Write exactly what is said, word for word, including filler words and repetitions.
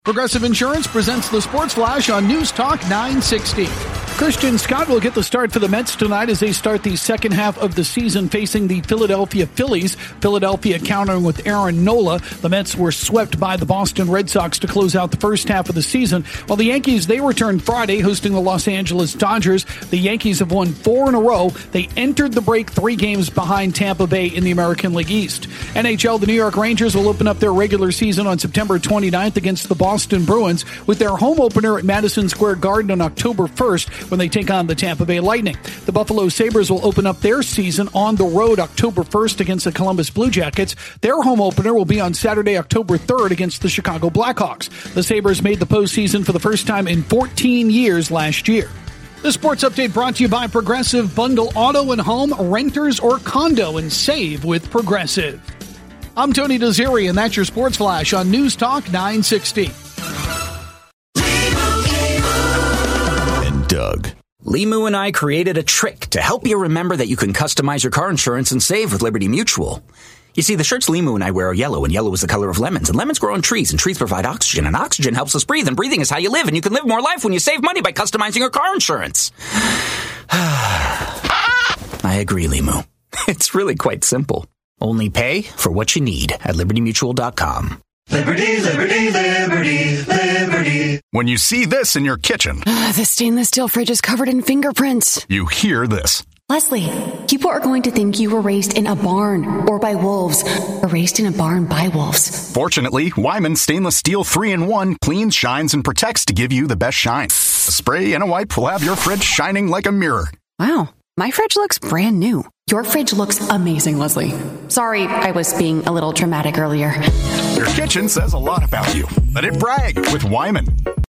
Progressive Insurance presents the Sports Flash on News Talk nine sixty. Christian Scott will get the start for the Mets tonight as they start the second half of the season facing the Philadelphia Phillies. Philadelphia countering with Aaron Nola. The Mets were swept by the Boston Red Sox to close out the first half of the season, while the Yankees, they returned Friday hosting the Los Angeles Dodgers. The Yankees have won four in a row. They entered the break three games behind Tampa Bay in the American League East. N H L, the New York Rangers will open up their regular season on September twenty-ninth against the Boston Bruins with their home opener at Madison Square Garden on October first when they take on the Tampa Bay Lightning. The Buffalo Sabres will open up their season on the road October first against the Columbus Blue Jackets. Their home opener will be on Saturday, October third against the Chicago Blackhawks. The Sabres made the postseason for the first time in fourteen years last year. The sports update brought to you by Progressive. Bundle auto and home, renters or condo, and save with Progressive. I'm Tony Desiri, and that's your Sports Flash on News Talk nine sixty. And Doug. Limu and I created a trick to help you remember that you can customize your car insurance and save with Liberty Mutual. You see, the shirts Limu and I wear are yellow, and yellow is the color of lemons, and lemons grow on trees, and trees provide oxygen, and oxygen helps us breathe, and breathing is how you live, and you can live more life when you save money by customizing your car insurance. I agree, Limu. It's really quite simple. Only pay for what you need at liberty mutual dot com. Liberty, liberty, liberty, liberty. When you see this in your kitchen, uh, the stainless steel fridge is covered in fingerprints. You hear this. Leslie, people are going to think you were raised in a barn or by wolves, or raised in a barn by wolves. Fortunately, Wyman Stainless Steel three in one cleans, shines, and protects to give you the best shine. A spray and a wipe will have your fridge shining like a mirror. Wow, my fridge looks brand new. Your fridge looks amazing, Leslie. Sorry, I was being a little dramatic earlier. Your kitchen says a lot about you. Let it brag with Wyman.